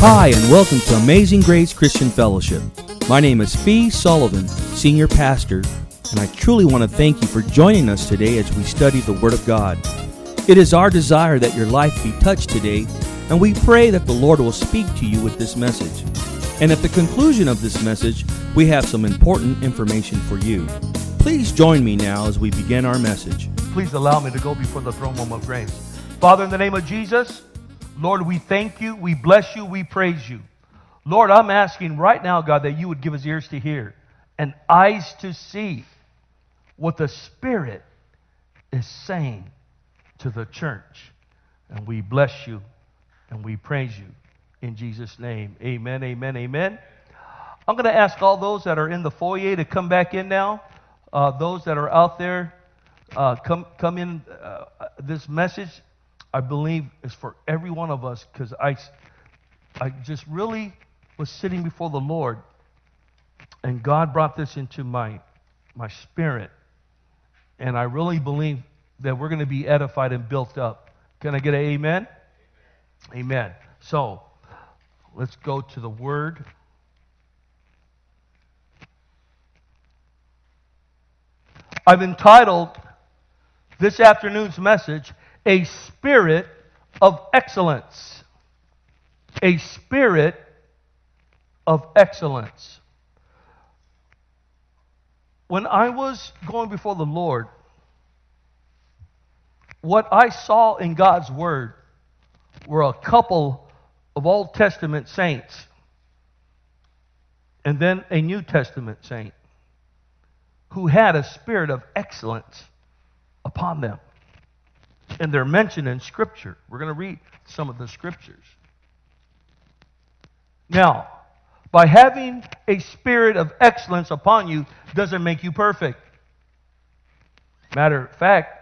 Hi, and welcome to Amazing Grace Christian Fellowship. My name is Fee Sullivan, Senior Pastor, and I truly want to thank you for joining us today as we study the Word of God. It is our desire that your life be touched today, and we pray that the Lord will speak to you with this message. And at the conclusion of this message, we have some important information for you. Please join me now as we begin our message. Please allow me to go before the throne room of grace. Father, in the name of Jesus, Lord, we thank you, we bless you, we praise you. Lord, I'm asking right now, God, that you would give us ears to hear and eyes to see what the Spirit is saying to the church. And we bless you and we praise you in Jesus' name. Amen, amen, amen. I'm going to ask all those that are in the foyer to come back in now. Those that are out there, come in. This message, I believe, is for every one of us, because I just really was sitting before the Lord, and God brought this into my spirit, and I really believe that we're going to be edified and built up. Can I get an amen? Amen. So, let's go to the Word. I've entitled this afternoon's message, A Spirit of Excellence. A Spirit of Excellence. When I was going before the Lord, what I saw in God's Word were a couple of Old Testament saints and then a New Testament saint who had a spirit of excellence upon them. And they're mentioned in Scripture. We're going to read some of the Scriptures. Now, by having a spirit of excellence upon you doesn't make you perfect. Matter of fact,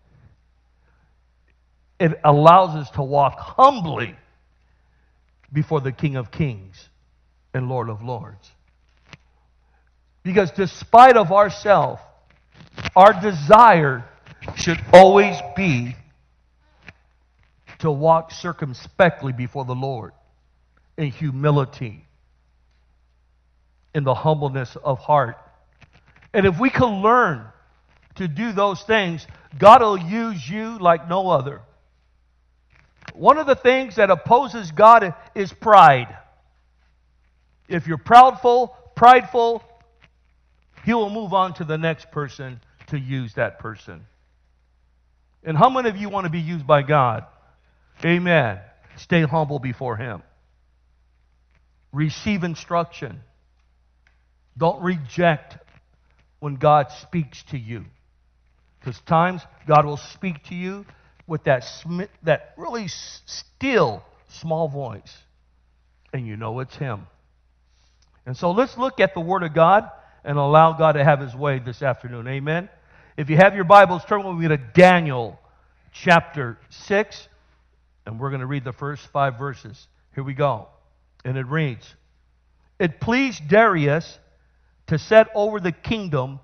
it allows us to walk humbly before the King of Kings and Lord of Lords. Because despite of ourselves, our desire should always be to walk circumspectly before the Lord in humility, in the humbleness of heart. And if we can learn to do those things, God will use you like no other. One of the things that opposes God is pride. If you're prideful, He will move on to the next person to use that person. And how many of you want to be used by God? Amen. Stay humble before Him. Receive instruction. Don't reject when God speaks to you. Because times God will speak to you with that really still, small voice. And you know it's Him. And so let's look at the Word of God and allow God to have His way this afternoon. Amen? If you have your Bibles, turn with me to Daniel chapter 6. And we're going to read the first 5 verses. Here we go. And it reads, It pleased Darius to set over the kingdom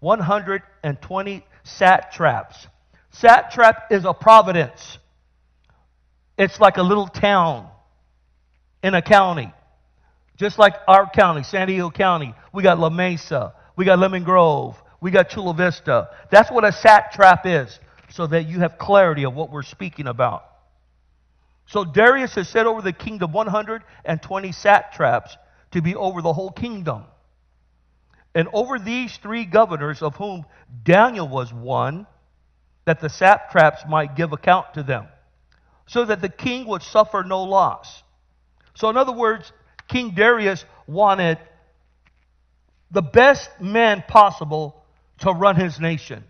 120 satraps. Satrap is a province. It's like a little town in a county. Just like our county, San Diego County. We got La Mesa. We got Lemon Grove. We got Chula Vista. That's what a satrap is, so that you have clarity of what we're speaking about. So Darius has set over the kingdom 120 satraps to be over the whole kingdom. And over these 3 governors, of whom Daniel was one, that the satraps might give account to them, so that the king would suffer no loss. So in other words, King Darius wanted the best man possible to run his nation,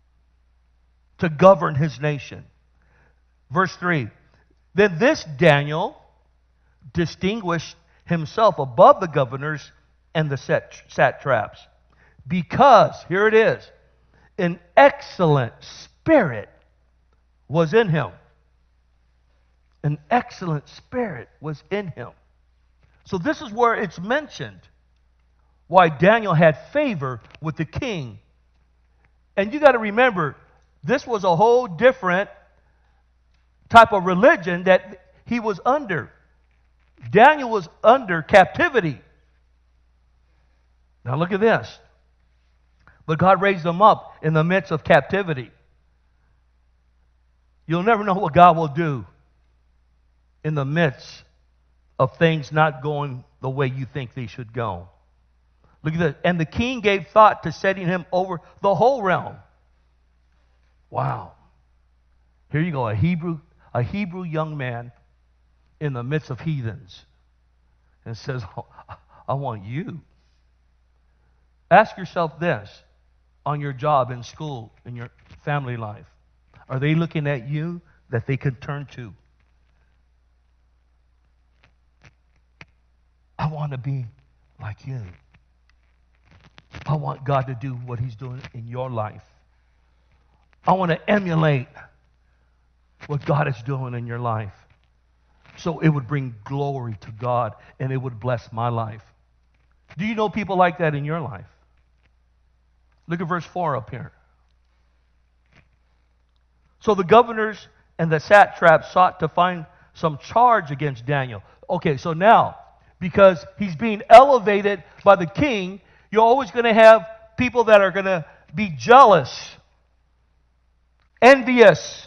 to govern his nation. Verse 3, Then this Daniel distinguished himself above the governors and the satraps, because, here it is, an excellent spirit was in him. An excellent spirit was in him. So this is where it's mentioned why Daniel had favor with the king. And you got to remember, this was a whole different type of religion that he was under. Daniel was under captivity. Now look at this. But God raised him up in the midst of captivity. You'll never know what God will do in the midst of things not going the way you think they should go. Look at this. And the king gave thought to setting him over the whole realm. Wow. Here you go, a Hebrew young man in the midst of heathens. And says, oh, I want you. Ask yourself this on your job, in school, in your family life. Are they looking at you that they could turn to? I want to be like you. I want God to do what He's doing in your life. I want to emulate what God is doing in your life. So it would bring glory to God and it would bless my life. Do you know people like that in your life? Look at verse 4 up here. So the governors and the satraps sought to find some charge against Daniel. Okay, so now, because he's being elevated by the king, you're always going to have people that are going to be jealous, envious.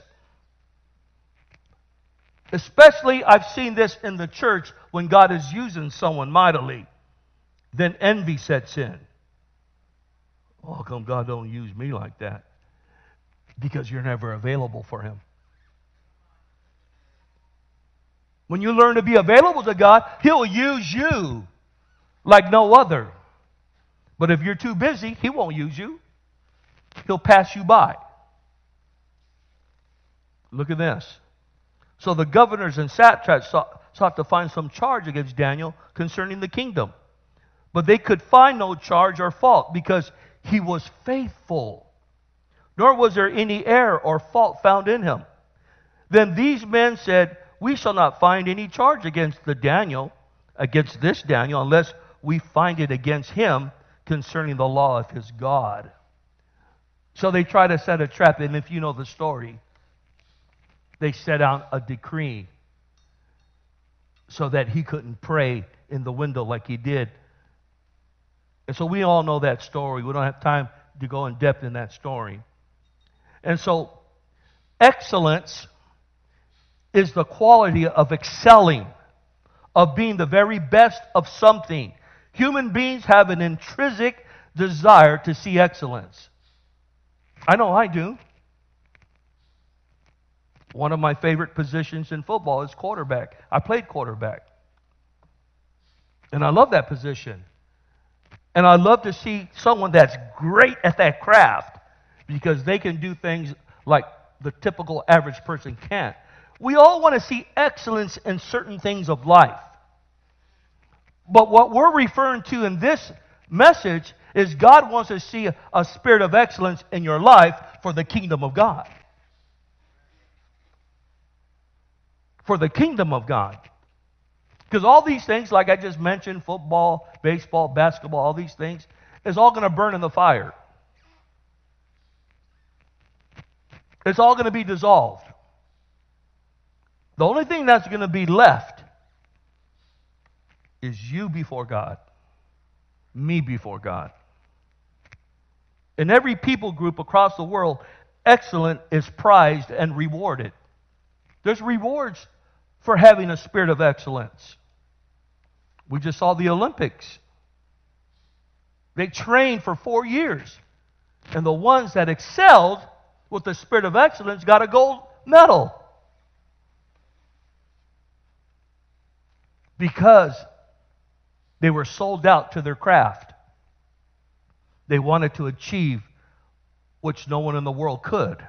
Especially, I've seen this in the church when God is using someone mightily. Then envy sets in. Oh, how come God don't use me like that? Because you're never available for Him. When you learn to be available to God, He'll use you like no other. But if you're too busy, He won't use you. He'll pass you by. Look at this. So the governors and satraps sought to find some charge against Daniel concerning the kingdom. But they could find no charge or fault because he was faithful. Nor was there any error or fault found in him. Then these men said, we shall not find any charge against this Daniel, unless we find it against him concerning the law of his God. So they try to set a trap, and if you know the story, they set out a decree so that he couldn't pray in the window like he did. And so we all know that story. We don't have time to go in depth in that story. And so excellence is the quality of excelling, of being the very best of something. Human beings have an intrinsic desire to see excellence. I know I do. One of my favorite positions in football is quarterback. I played quarterback. And I love that position. And I love to see someone that's great at that craft because they can do things like the typical average person can't. We all want to see excellence in certain things of life. But what we're referring to in this message is God wants to see a spirit of excellence in your life for the kingdom of God. For the kingdom of God. Because all these things, like I just mentioned, football, baseball, basketball, all these things, is all going to burn in the fire. It's all going to be dissolved. The only thing that's going to be left is you before God, me before God. In every people group across the world, excellence is prized and rewarded. There's rewards for having a spirit of excellence. We just saw the Olympics. They trained for 4 years. And the ones that excelled with the spirit of excellence got a gold medal. Because they were sold out to their craft. They wanted to achieve which no one in the world could.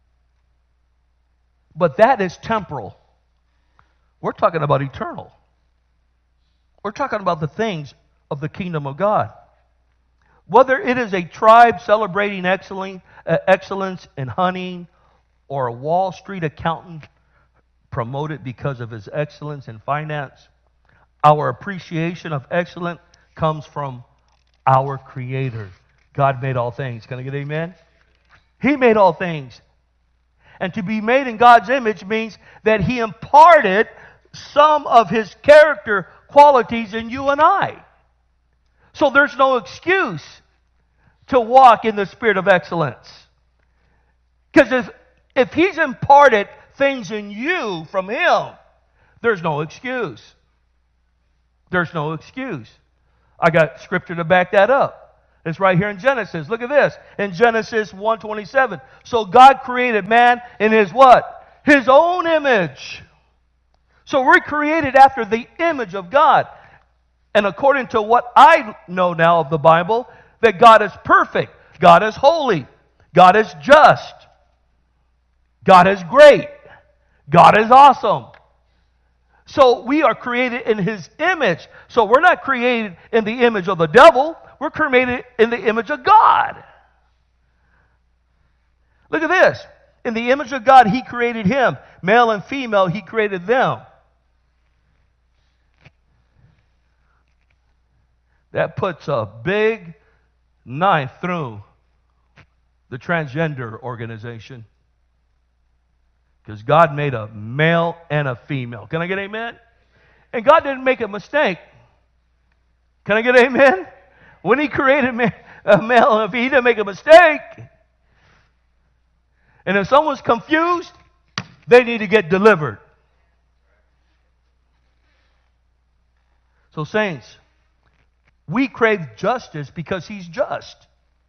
But that is temporal. We're talking about eternal. We're talking about the things of the kingdom of God. Whether it is a tribe celebrating excellence in hunting, or a Wall Street accountant promoted because of his excellence in finance, our appreciation of excellence comes from our Creator. God made all things. Can I get amen? He made all things. And to be made in God's image means that He imparted some of His character qualities in you and I. So there's no excuse to walk in the spirit of excellence. Because if He's imparted things in you from Him, there's no excuse. There's no excuse. I got scripture to back that up. It's right here in Genesis. Look at this. In Genesis 1:27. So God created man in His what? His own image. So we're created after the image of God. And according to what I know now of the Bible, that God is perfect. God is holy. God is just. God is great. God is awesome. So we are created in His image. So we're not created in the image of the devil. We're created in the image of God. Look at this. In the image of God, He created him. Male and female, He created them. That puts a big knife through the transgender organization. Because God made a male and a female. Can I get amen? And God didn't make a mistake. Can I get amen? When He created a male and a female, He didn't make a mistake. And if someone's confused, they need to get delivered. So saints, we crave justice because He's just.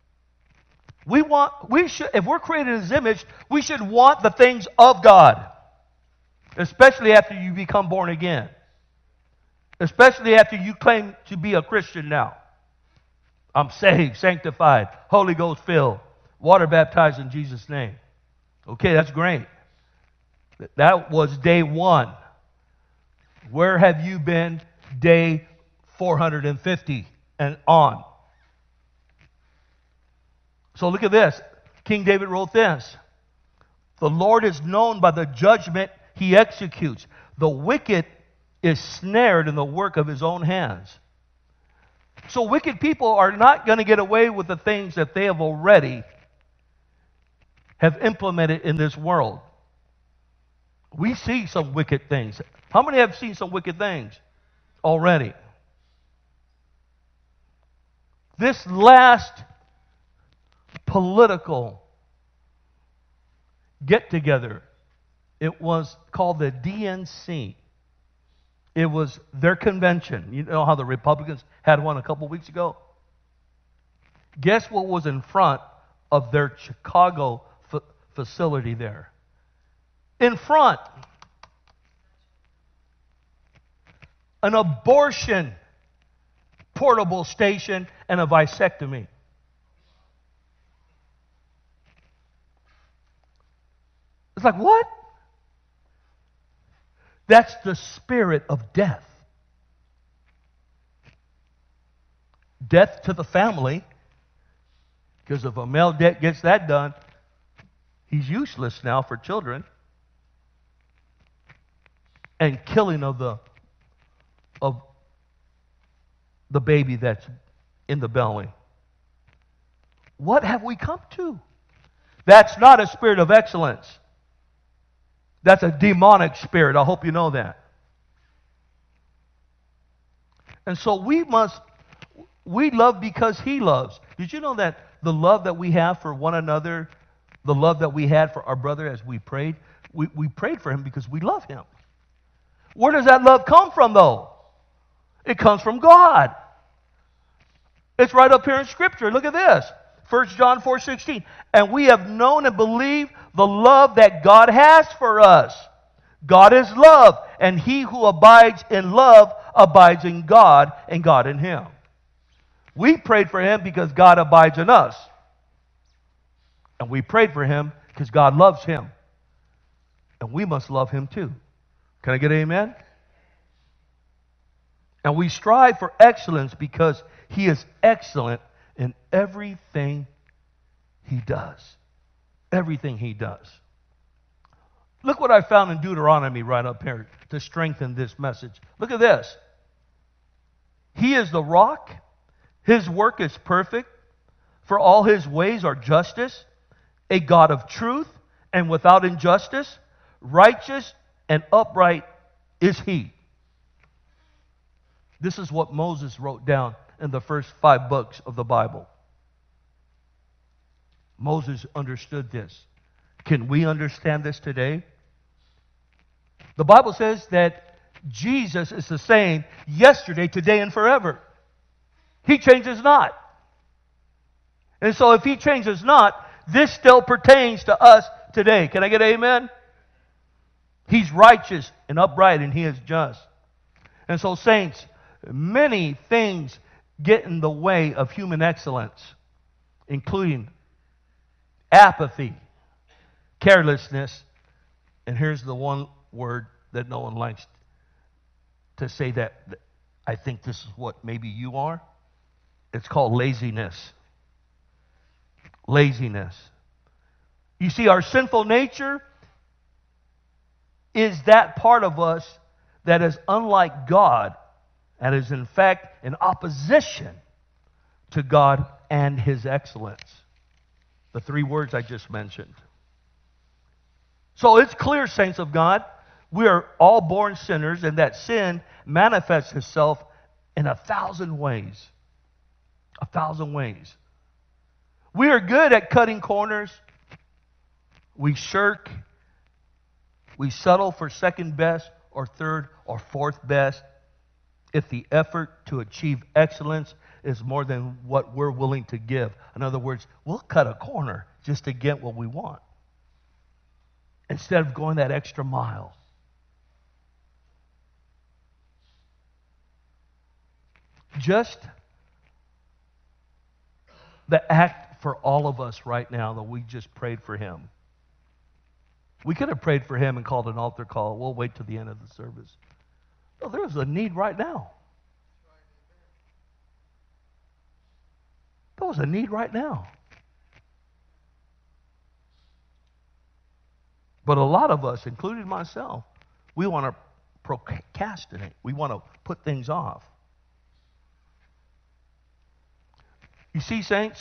If we're created in His image, we should want the things of God. Especially after you become born again. Especially after you claim to be a Christian now. I'm saved, sanctified, Holy Ghost filled, water baptized in Jesus' name. Okay, that's great. That was day 1. Where have you been day 450 and on? So look at this. King David wrote this. The Lord is known by the judgment He executes. The wicked is snared in the work of his own hands. So wicked people are not going to get away with the things that they have already have implemented in this world. We see some wicked things. How many have seen some wicked things already? This last political get-together, it was called the DNC. It was their convention. You know how the Republicans had one a couple weeks ago? Guess what was in front of their Chicago facility there? In front, an abortion portable station and a vasectomy. It's like, what? That's the spirit of death. Death to the family, because if a male gets that done, he's useless now for children. And killing of the baby that's in the belly. What have we come to? That's not a spirit of excellence. That's a demonic spirit. I hope you know that. And so we love because He loves. Did you know that the love that we have for one another, the love that we had for our brother as we prayed, we prayed for him because we love him. Where does that love come from, though? It comes from God. It's right up here in Scripture. Look at this. 1 John 4:16. And we have known and believed the love that God has for us. God is love, and he who abides in love abides in God, and God in him. We prayed for him because God abides in us. And we prayed for him because God loves him. And we must love him too. Can I get an amen? And we strive for excellence because he is excellent in everything he does. Everything he does. Look what I found in Deuteronomy right up here to strengthen this message. Look at this. He is the rock. His work is perfect. For all his ways are justice. A God of truth and without injustice. Righteous and upright is He. This is what Moses wrote down in the first 5 books of the Bible. Moses understood this. Can we understand this today? The Bible says that Jesus is the same yesterday, today, and forever. He changes not. And so if He changes not, this still pertains to us today. Can I get an amen? He's righteous and upright, and He is just. And so, saints, many things get in the way of human excellence, including apathy, carelessness, and here's the one word that no one likes to say that I think this is what maybe you are. It's called laziness. Laziness. You see, our sinful nature is that part of us that is unlike God and is in fact in opposition to God and His excellence. The 3 words I just mentioned. So it's clear, saints of God, we are all born sinners, and that sin manifests itself in 1,000 ways. 1,000 ways. We are good at cutting corners. We shirk. We settle for second best or third or fourth best if the effort to achieve excellence is more than what we're willing to give. In other words, we'll cut a corner just to get what we want instead of going that extra mile. Just the act for all of us right now that we just prayed for him. We could have prayed for him and called an altar call. We'll wait till the end of the service. No, there's a need right now. There was a need right now. But a lot of us, including myself, we want to procrastinate. We want to put things off. You see, saints,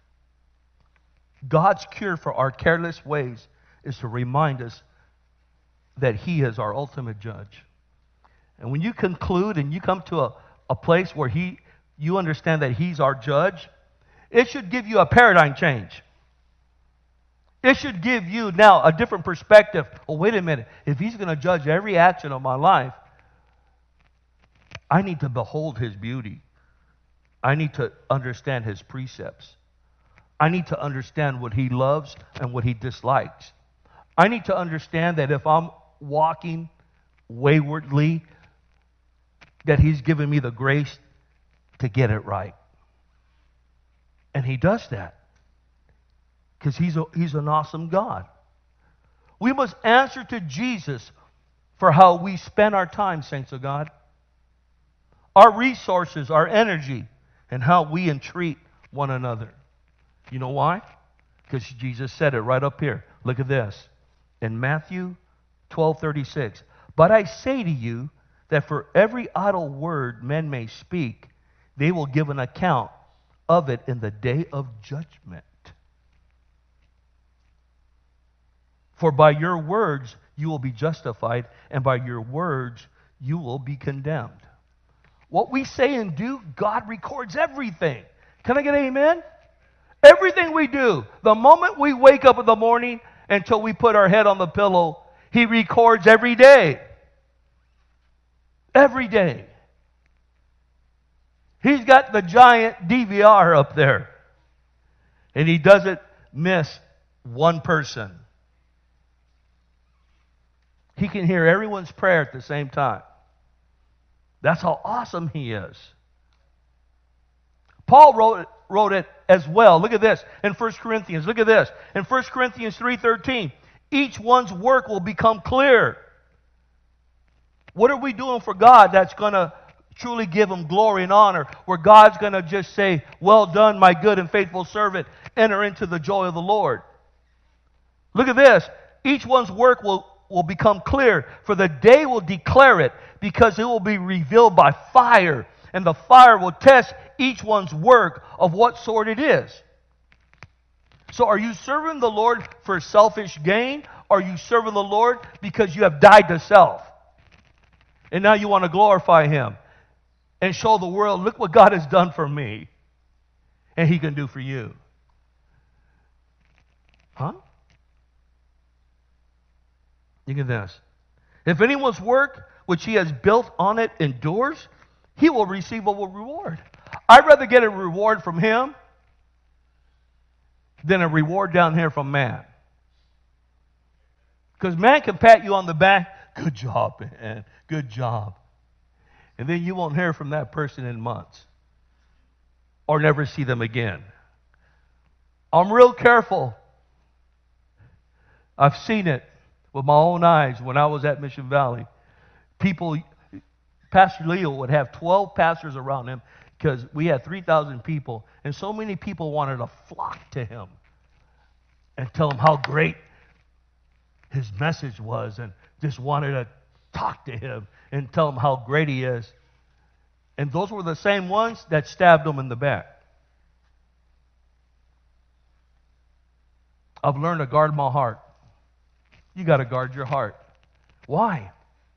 God's cure for our careless ways is to remind us that He is our ultimate judge. And when you conclude and you come to a place where you understand that He's our judge, it should give you a paradigm change. It should give you now a different perspective. Oh, wait a minute. If He's going to judge every action of my life, I need to behold His beauty. I need to understand His precepts. I need to understand what He loves and what He dislikes. I need to understand that if I'm walking waywardly, that He's given me the grace to get it right. And He does that because He's an awesome God. We must answer to Jesus for how we spend our time, saints of God. Our resources, our energy, and how we entreat one another. You know why? Because Jesus said it right up here. Look at this. In Matthew 12:36. But I say to you that for every idle word men may speak, they will give an account of it in the day of judgment. For by your words you will be justified, and by your words you will be condemned. What we say and do, God records everything. Can I get an amen? Everything we do, the moment we wake up in the morning until we put our head on the pillow, He records every day. Every day. He's got the giant DVR up there. And He doesn't miss one person. He can hear everyone's prayer at the same time. That's how awesome He is. Paul wrote it as well. Look at this in 1 Corinthians. Look at this. In 1 Corinthians 3:13, each one's work will become clear. What are we doing for God that's going to truly give Him glory and honor? Where God's going to just say, well done, my good and faithful servant. Enter into the joy of the Lord. Look at this. Each one's work will become clear, for the day will declare it, because it will be revealed by fire, and the fire will test each one's work of what sort it is. So are you serving the Lord for selfish gain? Or are you serving the Lord because you have died to self? And now you want to glorify Him and show the world, look what God has done for me. And He can do for you. Huh? Look at this. If anyone's work which he has built on it endures, he will receive a reward. I'd rather get a reward from Him than a reward down here from man. Because man can pat you on the back. Good job, man. Good job. And then you won't hear from that person in months. Or never see them again. I'm real careful. I've seen it with my own eyes when I was at Mission Valley. People, Pastor Leo would have 12 pastors around him because we had 3,000 people. And so many people wanted to flock to him and tell him how great his message was and just wanted to talk to him and tell him how great he is. And those were the same ones that stabbed him in the back. I've learned to guard my heart. You got to guard your heart. Why?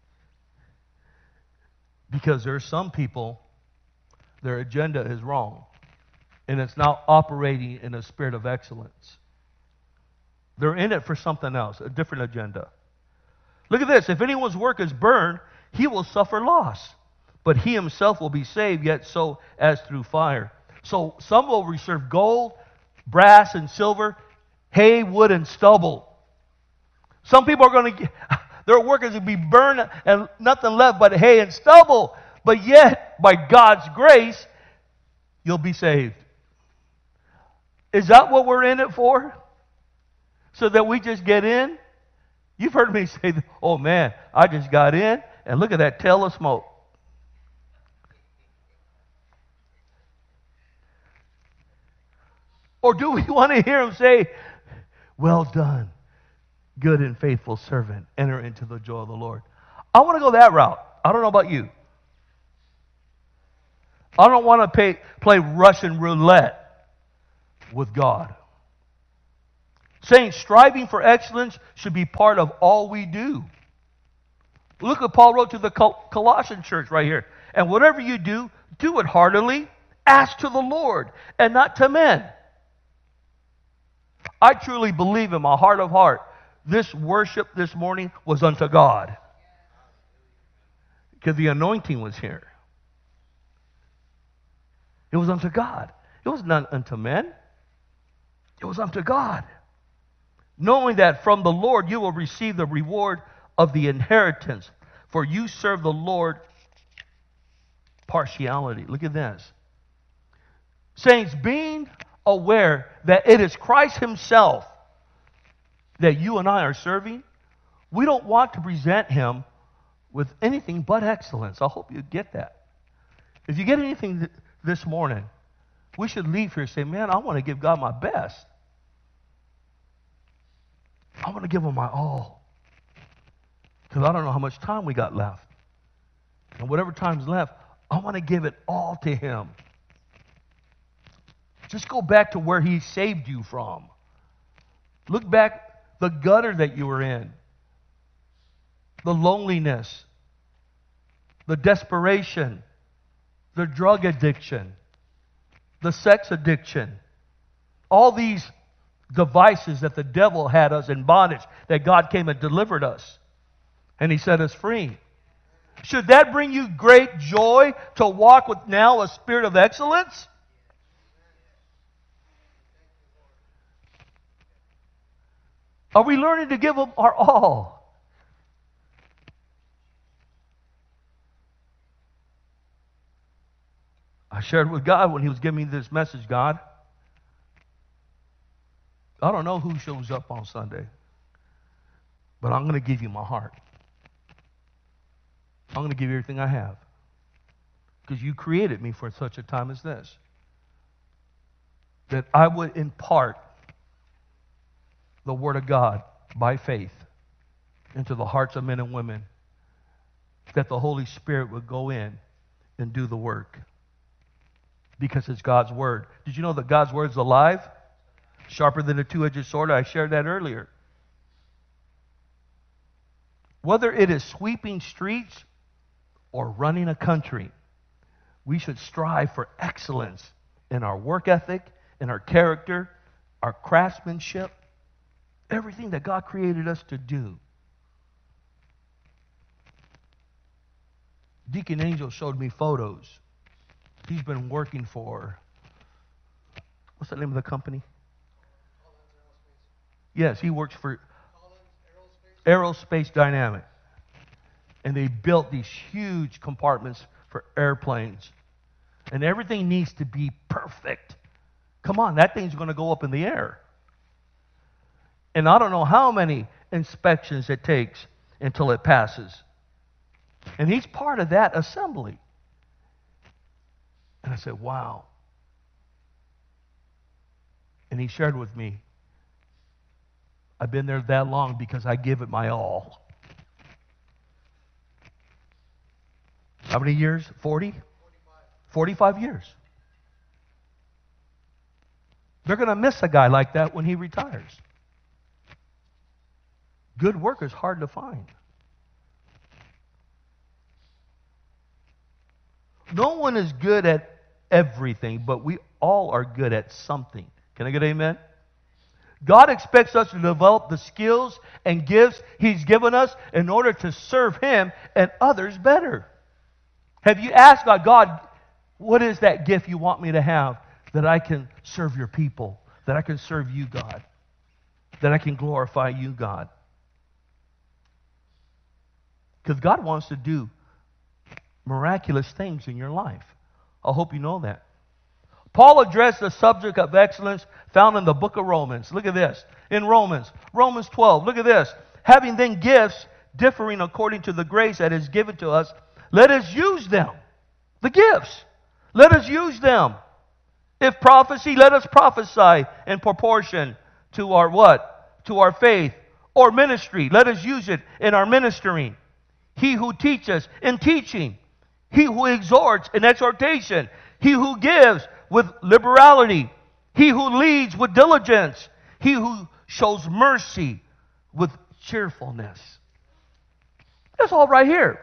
Because there are some people, their agenda is wrong. And it's not operating in a spirit of excellence. They're in it for something else, a different agenda. Look at this. If anyone's work is burned, he will suffer loss. But he himself will be saved, yet so as through fire. So some will receive gold, brass, and silver, hay, wood, and stubble. Some people are going to, their work is to be burned and nothing left but hay and stubble. But yet, by God's grace, you'll be saved. Is that what we're in it for? So that we just get in? You've heard me say, oh man, I just got in, and look at that tail of smoke. Or do we want to hear Him say, well done, good and faithful servant, enter into the joy of the Lord? I want to go that route. I don't know about you. I don't want to play Russian roulette with God. Saying striving for excellence should be part of all we do. Look what Paul wrote to the Colossian church right here. And whatever you do, do it heartily. Ask to the Lord and not to men. I truly believe in my heart of heart, this worship this morning was unto God. Because the anointing was here. It was unto God. It was not unto men. It was unto God. Knowing that from the Lord you will receive the reward of the inheritance, for you serve the Lord partiality. Look at this. Saints, being aware that it is Christ Himself that you and I are serving, we don't want to present Him with anything but excellence. I hope you get that. If you get anything this morning, we should leave here and say, man, I want to give God my best. I want to give Him my all. Because I don't know how much time we got left. And whatever time's left, I want to give it all to Him. Just go back to where He saved you from. Look back the gutter that you were in. The loneliness. The desperation. The drug addiction. The sex addiction. All these devices that the devil had us in bondage, that God came and delivered us. And He set us free. Should that bring you great joy to walk with now a spirit of excellence? Are we learning to give Him our all? I shared with God when He was giving me this message, God, I don't know who shows up on Sunday, but I'm going to give you my heart. I'm going to give you everything I have. Because you created me for such a time as this. That I would impart the Word of God by faith into the hearts of men and women. That the Holy Spirit would go in and do the work. Because it's God's Word. Did you know that God's Word is alive? Sharper than a two-edged sword. I shared that earlier. Whether it is sweeping streets or running a country, we should strive for excellence in our work ethic, in our character, our craftsmanship, everything that God created us to do. Deacon Angel showed me photos. He's been working for, what's the name of the company? Yes, he works for Aerospace Dynamic. And they built these huge compartments for airplanes. And everything needs to be perfect. Come on, that thing's going to go up in the air. And I don't know how many inspections it takes until it passes. And he's part of that assembly. And I said, wow. And he shared with me, I've been there that long because I give it my all. How many years? 40? 45 years. They're going to miss a guy like that when he retires. Good work is hard to find. No one is good at everything, but we all are good at something. Can I get an amen? God expects us to develop the skills and gifts He's given us in order to serve Him and others better. Have you asked God, God, what is that gift you want me to have that I can serve your people, that I can serve you, God, that I can glorify you, God? Because God wants to do miraculous things in your life. I hope you know that. Paul addressed the subject of excellence found in the book of Romans. Look at this. In Romans 12, look at this. Having then gifts differing according to the grace that is given to us, let us use them. The gifts. Let us use them. If prophecy, let us prophesy in proportion to our what? To our faith. Or ministry, let us use it in our ministering. He who teaches in teaching. He who exhorts in exhortation. He who gives with liberality. He who leads with diligence. He who shows mercy with cheerfulness. That's all right here.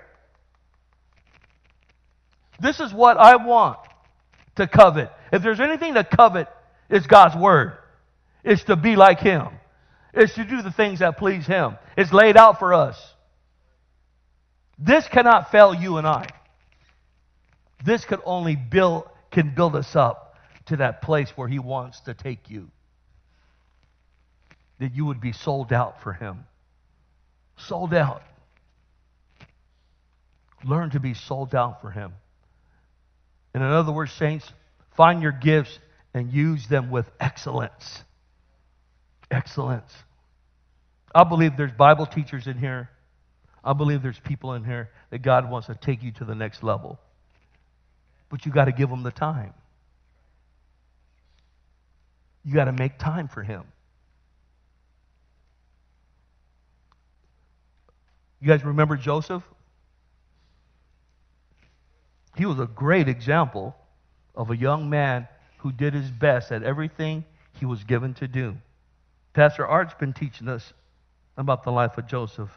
This is what I want to covet. If there's anything to covet, it's God's Word. It's to be like Him. It's to do the things that please Him. It's laid out for us. This cannot fail you and I. This can only build us up to that place where He wants to take you. That you would be sold out for Him. Sold out. Learn to be sold out for Him. And in other words, saints, find your gifts and use them with excellence. Excellence. I believe there's Bible teachers in here. I believe there's people in here that God wants to take you to the next level. But you got to give them the time. You got to make time for Him. You guys remember Joseph? He was a great example of a young man who did his best at everything he was given to do. Pastor Art's been teaching us about the life of Joseph.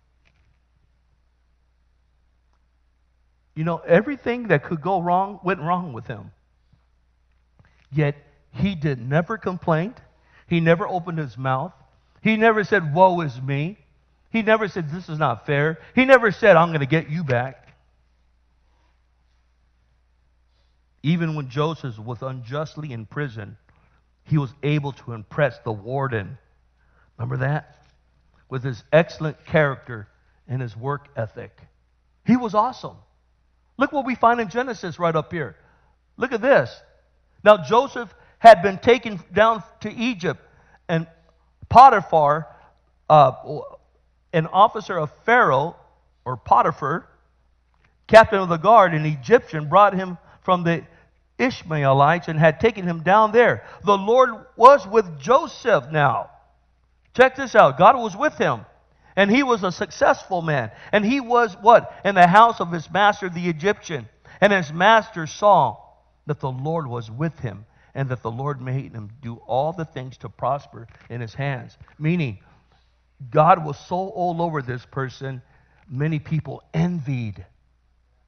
You know, everything that could go wrong went wrong with him. Yet, he never complained. He never opened his mouth. He never said, woe is me. He never said, this is not fair. He never said, I'm going to get you back. Even when Joseph was unjustly in prison, he was able to impress the warden. Remember that? With his excellent character and his work ethic. He was awesome. Look what we find in Genesis right up here. Look at this. Now Joseph had been taken down to Egypt, and Potiphar, an officer of Pharaoh, or Potiphar, captain of the guard, an Egyptian, brought him from the Ishmaelites and had taken him down there. The Lord was with Joseph now. Check this out. God was with him. And he was a successful man. And he was what? In the house of his master, the Egyptian. And his master saw that the Lord was with him and that the Lord made him do all the things to prosper in his hands. Meaning, God was so all over this person, many people envied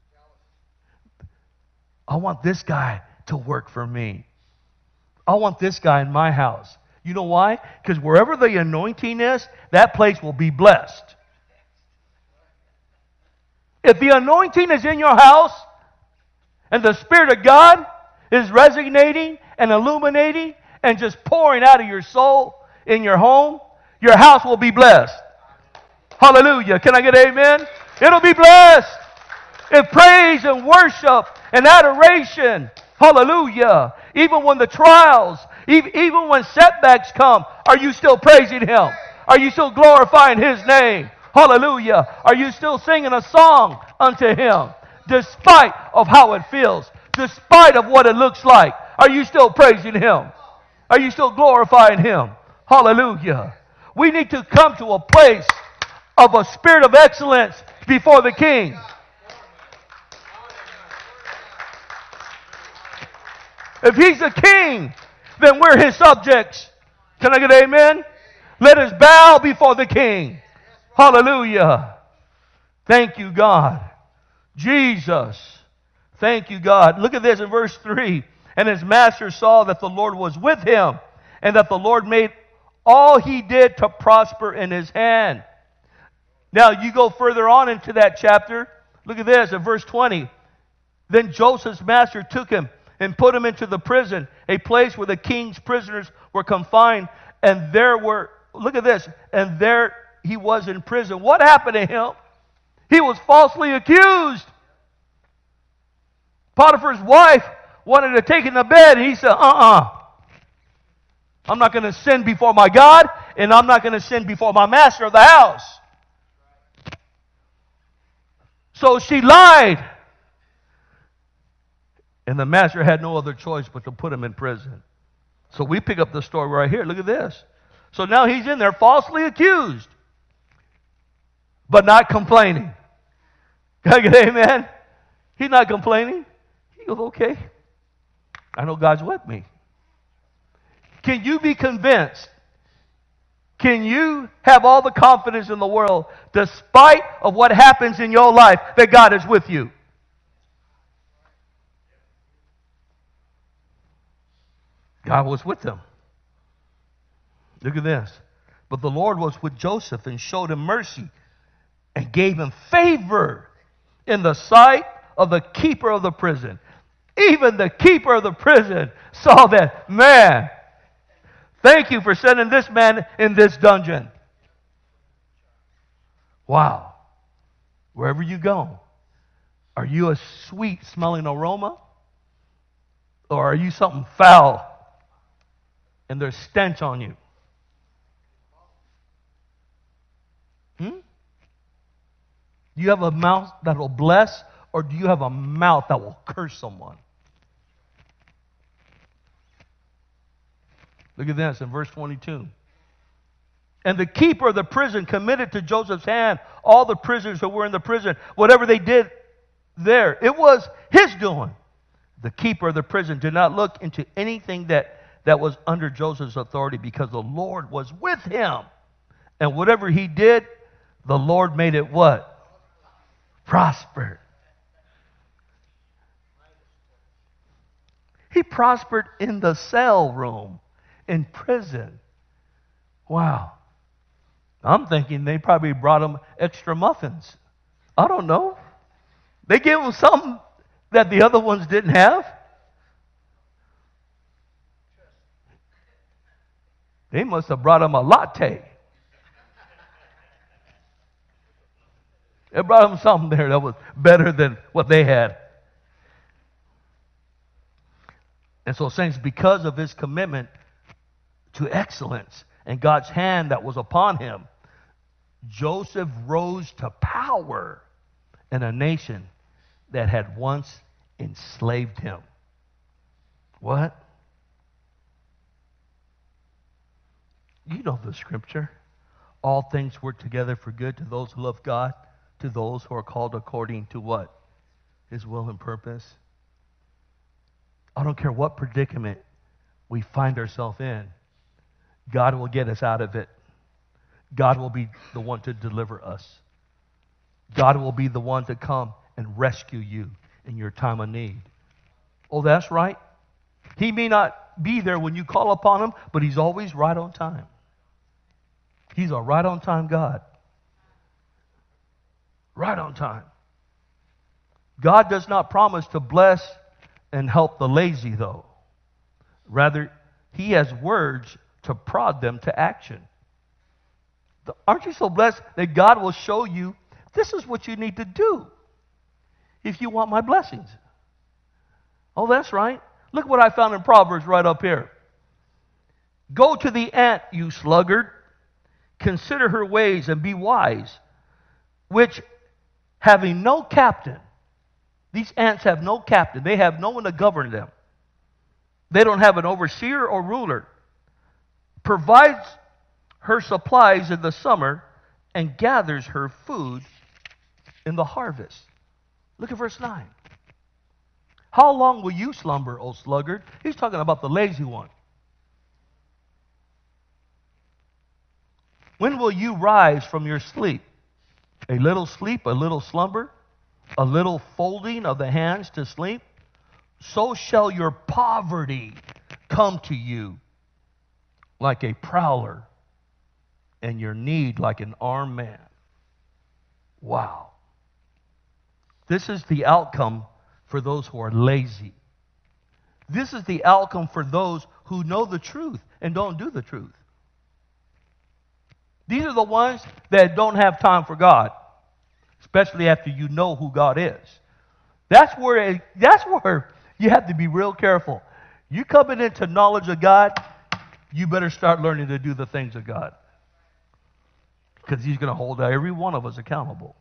I want this guy to work for me. I want this guy in my house. You know why? Because wherever the anointing is, that place will be blessed. If the anointing is in your house and the Spirit of God is resonating and illuminating and just pouring out of your soul in your home, your house will be blessed. Hallelujah. Can I get an amen? It'll be blessed. If praise and worship and adoration, hallelujah, even when the trials, even when setbacks come, are you still praising Him? Are you still glorifying His name? Hallelujah. Are you still singing a song unto Him? Despite of how it feels, despite of what it looks like, are you still praising Him? Are you still glorifying Him? Hallelujah. We need to come to a place of a spirit of excellence before the King. If He's the King, then we're His subjects. Can I get an amen? Let us bow before the King. Hallelujah. Thank you, God. Jesus. Thank you, God. Look at this in verse 3. And his master saw that the Lord was with him, and that the Lord made all he did to prosper in his hand. Now, you go further on into that chapter. Look at this in verse 20. Then Joseph's master took him and put him into the prison, a place where the king's prisoners were confined. And there were, look at this, and there he was in prison. What happened to him? He was falsely accused. Potiphar's wife wanted to take him to bed, and he said, I'm not going to sin before my God, and I'm not going to sin before my master of the house. So she lied. And the master had no other choice but to put him in prison. So we pick up the story right here. Look at this. So now he's in there falsely accused, but not complaining. Can I get an amen? He's not complaining. He goes, okay, I know God's with me. Can you be convinced? Can you have all the confidence in the world, despite of what happens in your life, that God is with you? God was with them. Look at this. But the Lord was with Joseph and showed him mercy and gave him favor in the sight of the keeper of the prison. Even the keeper of the prison saw that, man, thank you for sending this man in this dungeon. Wow. Wherever you go, are you a sweet smelling aroma? Or are you something foul and there's stench on you? Do you have a mouth that will bless, or do you have a mouth that will curse someone? Look at this in verse 22. And the keeper of the prison committed to Joseph's hand all the prisoners who were in the prison. Whatever they did there, it was his doing. The keeper of the prison did not look into anything that was under Joseph's authority, because the Lord was with him. And whatever he did, the Lord made it what? Prospered. He prospered in the cell room, in prison. Wow. I'm thinking they probably brought him extra muffins. I don't know. They gave him something that the other ones didn't have. They must have brought him a latte. They brought him something there that was better than what they had. And so, saints, because of his commitment to excellence and God's hand that was upon him, Joseph rose to power in a nation that had once enslaved him. What? You know the scripture. All things work together for good to those who love God, to those who are called according to what? His will and purpose. I don't care what predicament we find ourselves in. God will get us out of it. God will be the one to deliver us. God will be the one to come and rescue you in your time of need. Oh, that's right. He may not be there when you call upon him, but he's always right on time. He's a right on time God. Right on time. God does not promise to bless and help the lazy, though. Rather, he has words to prod them to action. Aren't you so blessed that God will show you this is what you need to do if you want my blessings? Oh, that's right. Look what I found in Proverbs right up here. Go to the ant, you sluggard. Consider her ways and be wise, which having no captain, these ants have no captain. They have no one to govern them. They don't have an overseer or ruler. Provides her supplies in the summer and gathers her food in the harvest. Look at verse 9. How long will you slumber, O sluggard? He's talking about the lazy one. When will you rise from your sleep? A little sleep, a little slumber, a little folding of the hands to sleep? So shall your poverty come to you like a prowler, and your need like an armed man. Wow. This is the outcome for those who are lazy. This is the outcome for those who know the truth and don't do the truth. These are the ones that don't have time for God, especially after you know who God is. That's where you have to be real careful. You coming into knowledge of God, you better start learning to do the things of God, because he's going to hold every one of us accountable.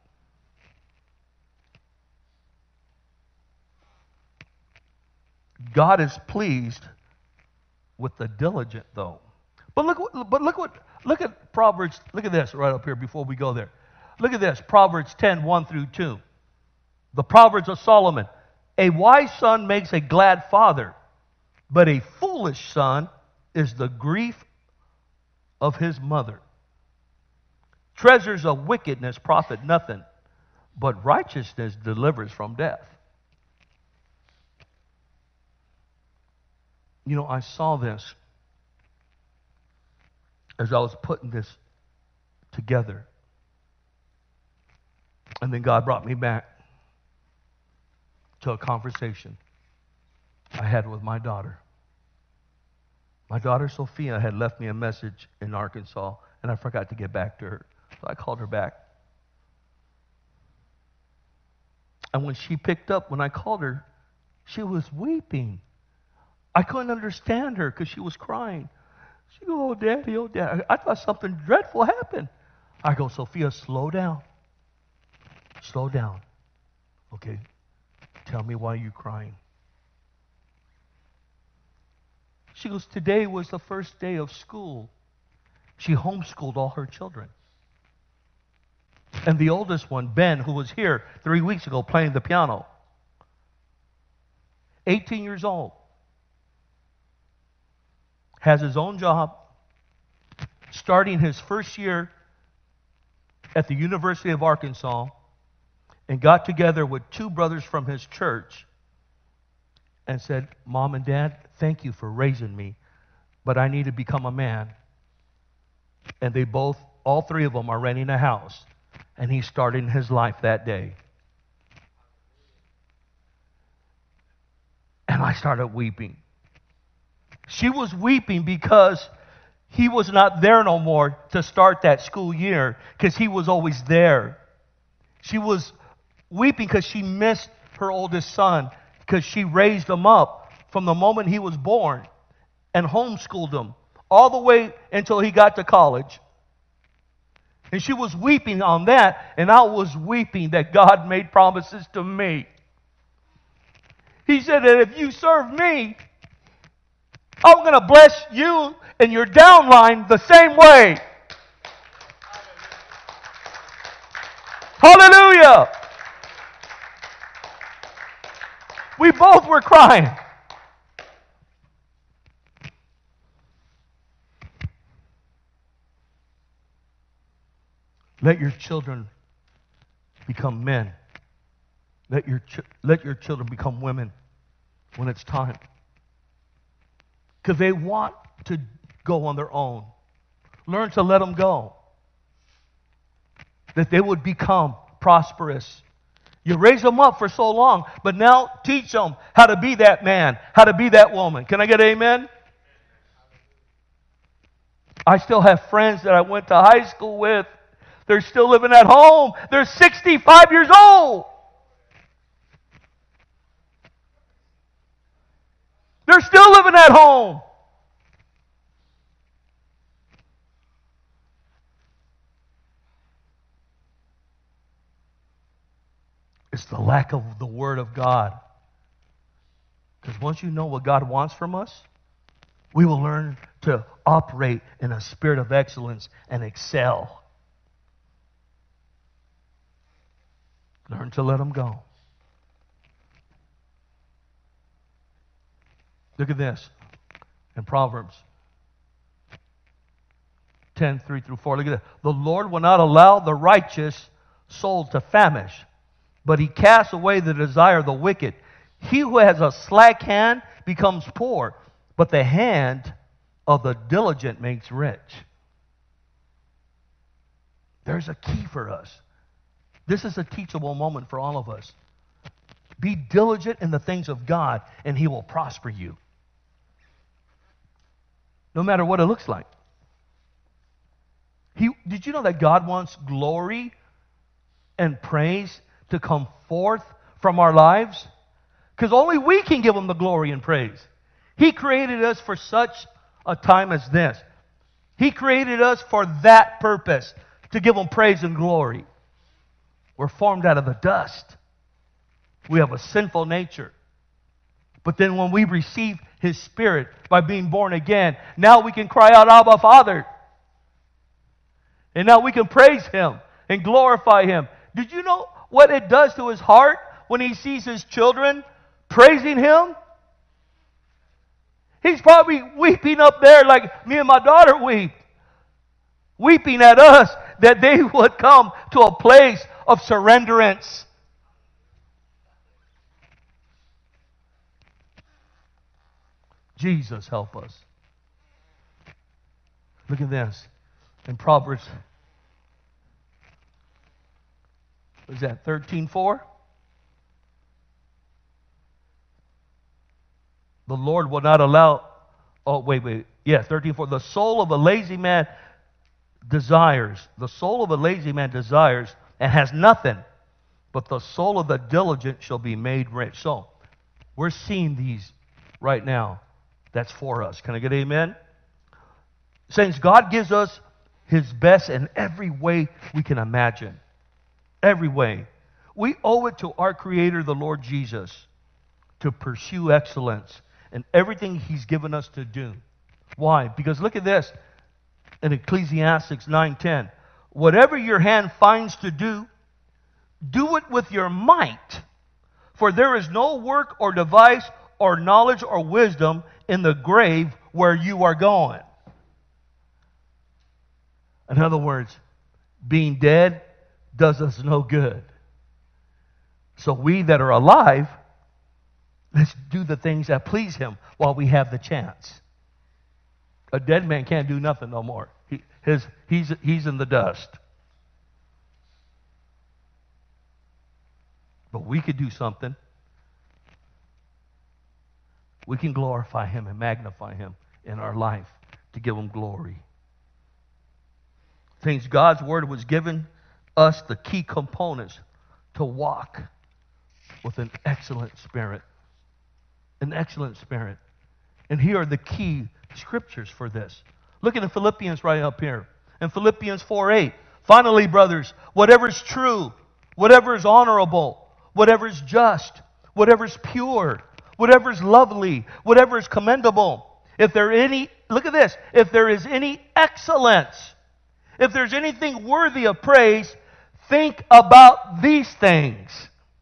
God is pleased with the diligent, though. But look at Proverbs. Look at this right up here before we go there. Look at this, Proverbs 10, 1 through 2. The Proverbs of Solomon. A wise son makes a glad father, but a foolish son is the grief of his mother. Treasures of wickedness profit nothing, but righteousness delivers from death. You know, I saw this as I was putting this together. And then God brought me back to a conversation I had with my daughter. My daughter Sophia had left me a message in Arkansas, and I forgot to get back to her. So I called her back. And when she picked up, when I called her, she was weeping. I couldn't understand her because she was crying. She goes, oh, Daddy, I thought something dreadful happened. I go, Sophia, slow down. Slow down. Okay, tell me why you're crying. She goes, today was the first day of school. She homeschooled all her children. And the oldest one, Ben, who was here 3 weeks ago playing the piano, 18 years old, has his own job, starting his first year at the University of Arkansas, and got together with two brothers from his church and said, Mom and Dad, thank you for raising me, but I need to become a man. And they both, all three of them, are renting a house. And he's starting his life that day. And I started weeping. She was weeping because he was not there no more to start that school year, because he was always there. She was weeping because she missed her oldest son, because she raised him up from the moment he was born and homeschooled him all the way until he got to college. And she was weeping on that, and I was weeping that God made promises to me. He said that if you serve me, I'm going to bless you and your downline the same way. Hallelujah! We both were crying. Let your children become men. Let your children become women. when it's time. Because they want to go on their own. Learn to let them go. That they would become prosperous. You raise them up for so long, but now teach them how to be that man, how to be that woman. Can I get an amen? I still have friends that I went to high school with. They're still living at home. They're 65 years old. They're still living at home. It's the lack of the Word of God. Because once you know what God wants from us, we will learn to operate in a spirit of excellence and excel. Learn to let them go. Look at this in Proverbs 10:3-4. Look at that. The Lord will not allow the righteous soul to famish, but He casts away the desire of the wicked. He who has a slack hand becomes poor, but the hand of the diligent makes rich. There's a key for us. This is a teachable moment for all of us. Be diligent in the things of God, and He will prosper you. No matter what it looks like. Did you know that God wants glory and praise to come forth from our lives? Because only we can give Him the glory and praise. He created us for such a time as this. He created us for that purpose, to give Him praise and glory. We're formed out of the dust. We have a sinful nature. But then when we receive His Spirit by being born again, now we can cry out, Abba, Father. And now we can praise Him and glorify Him. Did you know what it does to His heart when He sees His children praising Him? He's probably weeping up there like me and my daughter weep. Weeping at us that they would come to a place of surrenderance. Jesus, help us. Look at this. In Proverbs, what is that, 13:4? The Lord will not allow, yeah, 13:4. The soul of a lazy man desires and has nothing, but the soul of the diligent shall be made rich. So, we're seeing these right now. That's for us. Can I get amen? Saints, God gives us His best in every way we can imagine. Every way. We owe it to our Creator, the Lord Jesus, to pursue excellence in everything He's given us to do. Why? Because look at this in Ecclesiastes 9:10. Whatever your hand finds to do, do it with your might. For there is no work or device or knowledge or wisdom in the grave where you are going. In other words, being dead does us no good. So we that are alive, let's do the things that please Him while we have the chance. A dead man can't do nothing no more. He's in the dust. But we could do something. We can glorify Him and magnify Him in our life to give Him glory. Things God's Word was given us the key components to walk with an excellent spirit. An excellent spirit. And here are the key scriptures for this. Look at the Philippians right up here. In Philippians 4:8. Finally, brothers, whatever is true, whatever is honorable, whatever is just, whatever is pure, whatever is lovely, whatever is commendable, if there any, look at this, if there is any excellence, if there's anything worthy of praise, think about these things.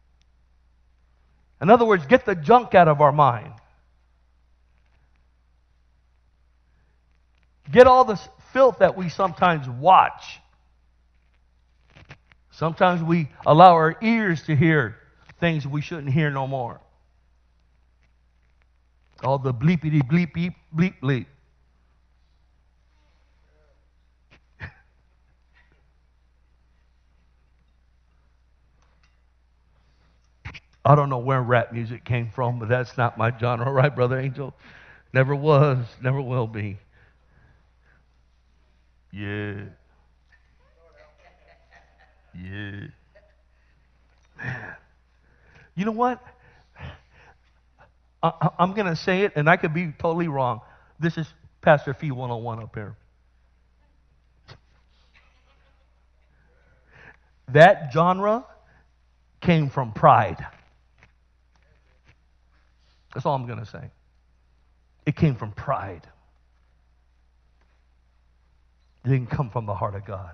In other words, get the junk out of our mind. Get all the filth that we sometimes watch. Sometimes we allow our ears to hear things we shouldn't hear no more. All the bleepity bleep bleep bleep bleep. I don't know where rap music came from, but that's not my genre, right, Brother Angel? Never was, never will be. Yeah. Yeah. Man. You know what? I'm going to say it, and I could be totally wrong. This is Pastor Fee 101 up here. That genre came from pride. That's all I'm going to say. It came from pride. It didn't come from the heart of God.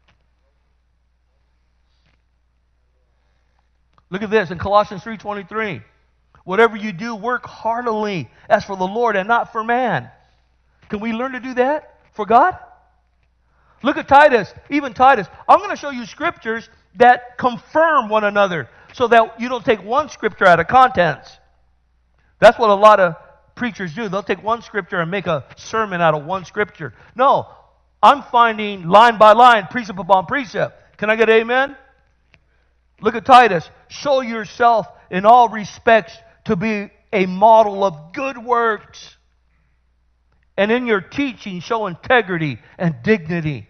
Look at this in Colossians 3:23. Whatever you do, work heartily as for the Lord and not for man. Can we learn to do that for God? Look at Titus, even Titus. I'm going to show you scriptures that confirm one another so that you don't take one scripture out of context. That's what a lot of preachers do. They'll take one scripture and make a sermon out of one scripture. No, I'm finding line by line, precept upon precept. Can I get amen? Look at Titus. Show yourself in all respects to be a model of good works. And in your teaching, show integrity and dignity.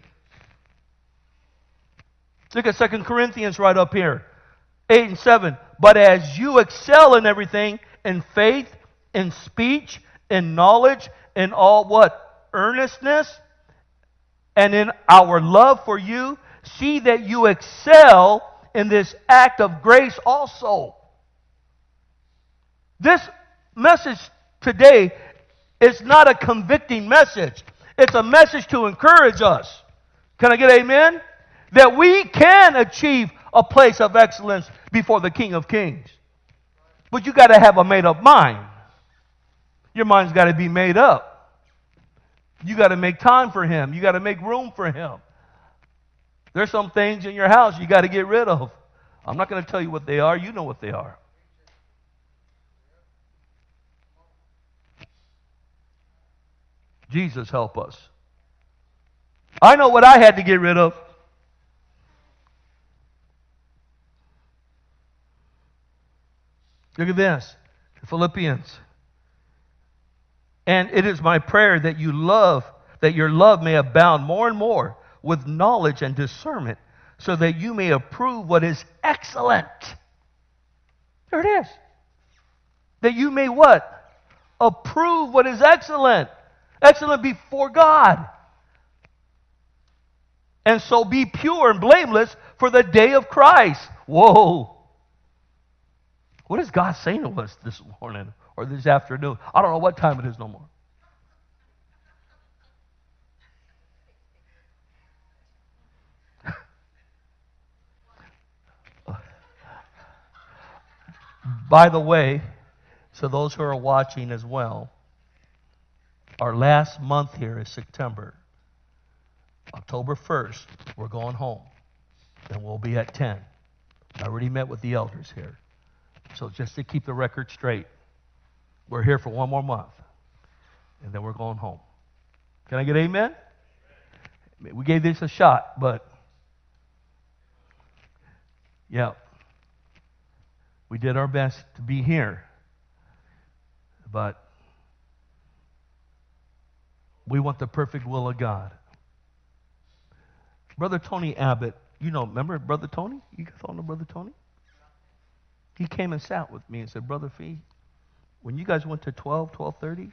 Look at 2 Corinthians right up here. 8 and 7. But as you excel in everything, in faith, in speech, in knowledge, in all what? Earnestness, and in our love for you, see that you excel in this act of grace also. This message today is not a convicting message. It's a message to encourage us. Can I get amen? That we can achieve a place of excellence before the King of Kings. But you got to have a made-up mind. Your mind's got to be made up. You got to make time for Him. You got to make room for Him. There's some things in your house you got to get rid of. I'm not going to tell you what they are. You know what they are. Jesus, help us. I know what I had to get rid of. Look at this. Philippians. And it is my prayer that your love may abound more and more with knowledge and discernment, so that you may approve what is excellent. There it is. That you may what? Approve what is excellent. Excellent before God. And so be pure and blameless for the day of Christ. Whoa. What is God saying to us this morning or this afternoon? I don't know what time it is no more. By the way, so those who are watching as well, our last month here is September. October 1st, we're going home. And we'll be at 10. I already met with the elders here. So just to keep the record straight, we're here for one more month. And then we're going home. Can I get amen? We gave this a shot, but yeah. We did our best to be here. But we want the perfect will of God. Brother Tony Abbott, remember Brother Tony? You guys all know Brother Tony? He came and sat with me and said, Brother Fee, when you guys went to 12:30,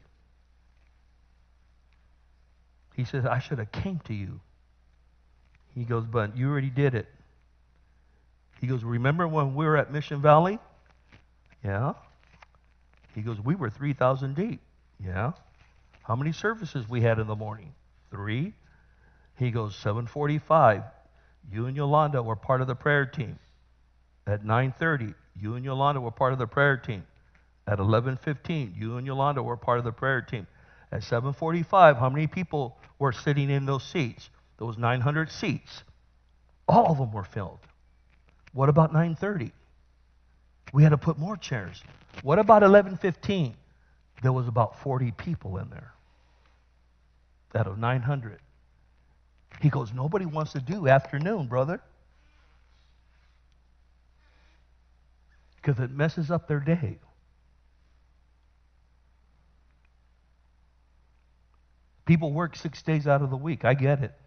he says, I should have came to you. He goes, but you already did it. He goes, remember when we were at Mission Valley? Yeah. He goes, we were 3,000 deep. Yeah. How many services we had in the morning? 3. He goes, 7:45. You and Yolanda were part of the prayer team. At 9:30, you and Yolanda were part of the prayer team. At 11:15, you and Yolanda were part of the prayer team. At 7:45, how many people were sitting in those seats? Those 900 seats. All of them were filled. What about 9:30? We had to put more chairs. What about 11:15? there was about 40 people in there out of 900. He goes, nobody wants to do afternoon, brother, because it messes up their day. People work 6 days out of the week. I get it.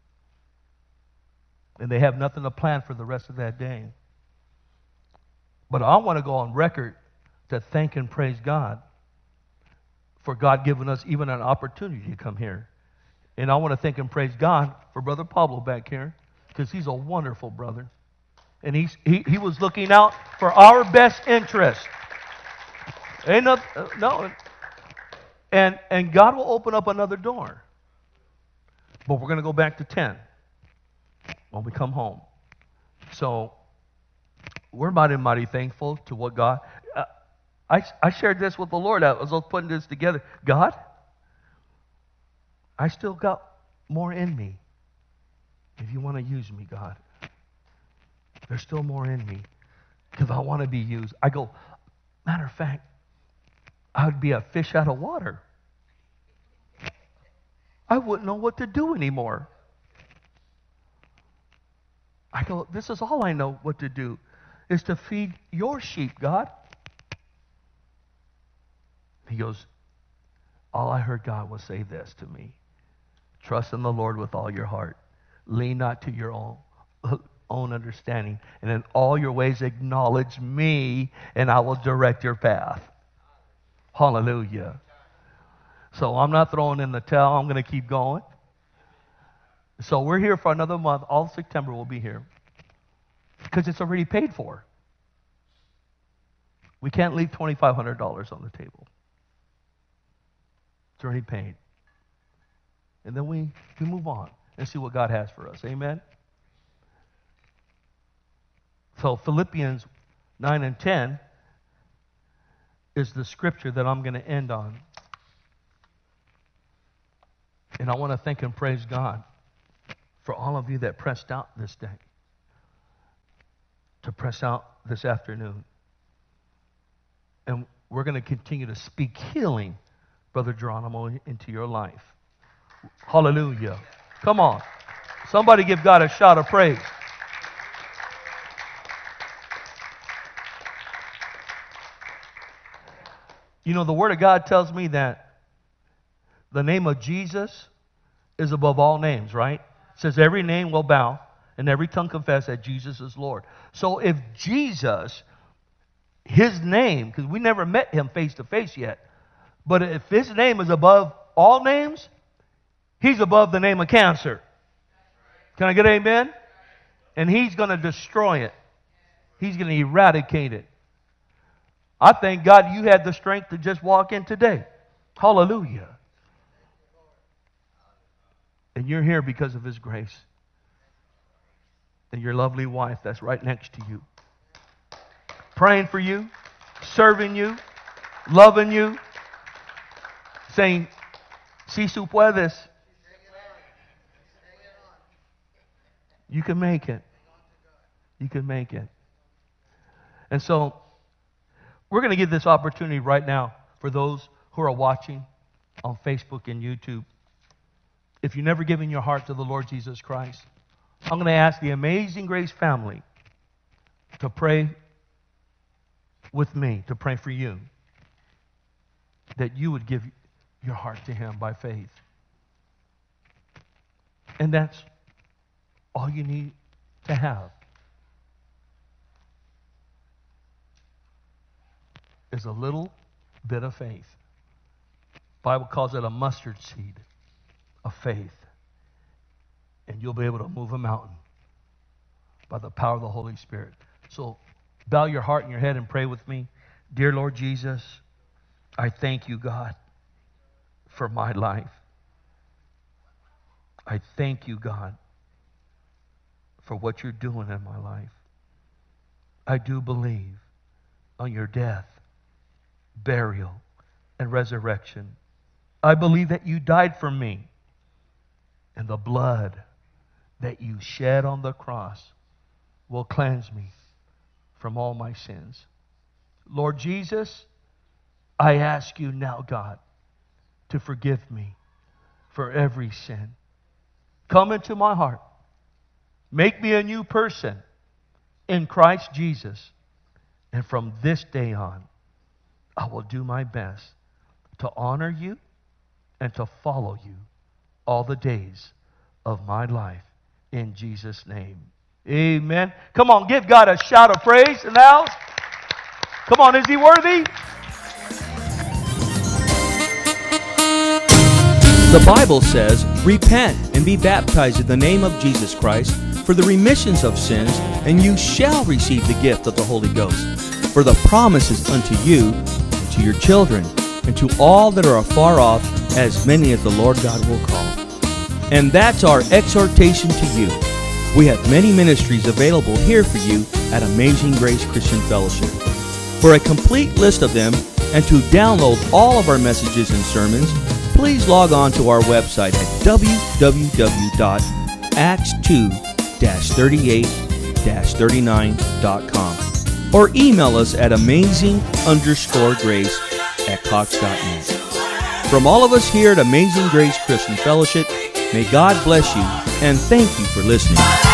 And they have nothing to plan for the rest of that day. But I want to go on record to thank and praise God for God giving us even an opportunity to come here. And I want to thank and praise God for Brother Pablo back here, because he's a wonderful brother. And he was looking out for our best interest. Ain't no. And God will open up another door. But we're going to go back to 10 when we come home. So we're mighty thankful to what God... I shared this with the Lord as I was putting this together. God, I still got more in me. If you want to use me, God, there's still more in me, because I want to be used. I go, matter of fact, I would be a fish out of water. I wouldn't know what to do anymore. I go, this is all I know what to do, is to feed your sheep, God. He goes, all I heard God was say this to me: trust in the Lord with all your heart. Lean not to your own understanding. And in all your ways acknowledge me, and I will direct your path. Hallelujah. So I'm not throwing in the towel. I'm going to keep going. So we're here for another month. All of September we'll be here, because it's already paid for. We can't leave $2,500 on the table. It's already paid. And then we move on and see what God has for us. Amen? So Philippians 9 and 10 is the scripture that I'm going to end on. And I want to thank and praise God for all of you that pressed out this day, to press out this afternoon. And we're going to continue to speak healing, Brother Geronimo, into your life. Hallelujah. Come on. Somebody give God a shout of praise. You know, the Word of God tells me that the name of Jesus is above all names, right? It says every name will bow and every tongue confess that Jesus is Lord. So if Jesus, His name, because we never met Him face to face yet, but if His name is above all names, He's above the name of cancer. Can I get an amen? And He's going to destroy it. He's going to eradicate it. I thank God you had the strength to just walk in today. Hallelujah. And you're here because of His grace. And your lovely wife that's right next to you, praying for you, serving you, loving you, saying, si tú puedes. You can make it. You can make it. And so, we're going to give this opportunity right now for those who are watching on Facebook and YouTube. If you've never given your heart to the Lord Jesus Christ, I'm going to ask the Amazing Grace family to pray with me, to pray for you, that you would give your heart to Him by faith. And that's all you need to have, is a little bit of faith. The Bible calls it a mustard seed of faith. And you'll be able to move a mountain by the power of the Holy Spirit. So bow your heart and your head and pray with me. Dear Lord Jesus, I thank you, God, for my life. I thank you, God, for what you're doing in my life. I do believe on your death, burial, and resurrection. I believe that you died for me, and the blood that you shed on the cross will cleanse me from all my sins. Lord Jesus, I ask you now, God, to forgive me for every sin. Come into my heart. Make me a new person in Christ Jesus. And from this day on, I will do my best to honor you and to follow you all the days of my life. In Jesus' name. Amen. Come on, give God a shout of praise now. Come on, is He worthy? The Bible says, repent and be baptized in the name of Jesus Christ for the remissions of sins, and you shall receive the gift of the Holy Ghost. For the promise is unto you, and to your children, and to all that are afar off, as many as the Lord God will call. And that's our exhortation to you. We have many ministries available here for you at Amazing Grace Christian Fellowship. For a complete list of them and to download all of our messages and sermons, please log on to our website at www.acts2-38-39.com or email us at amazing_grace@cox.net. From all of us here at Amazing Grace Christian Fellowship, may God bless you, and thank you for listening.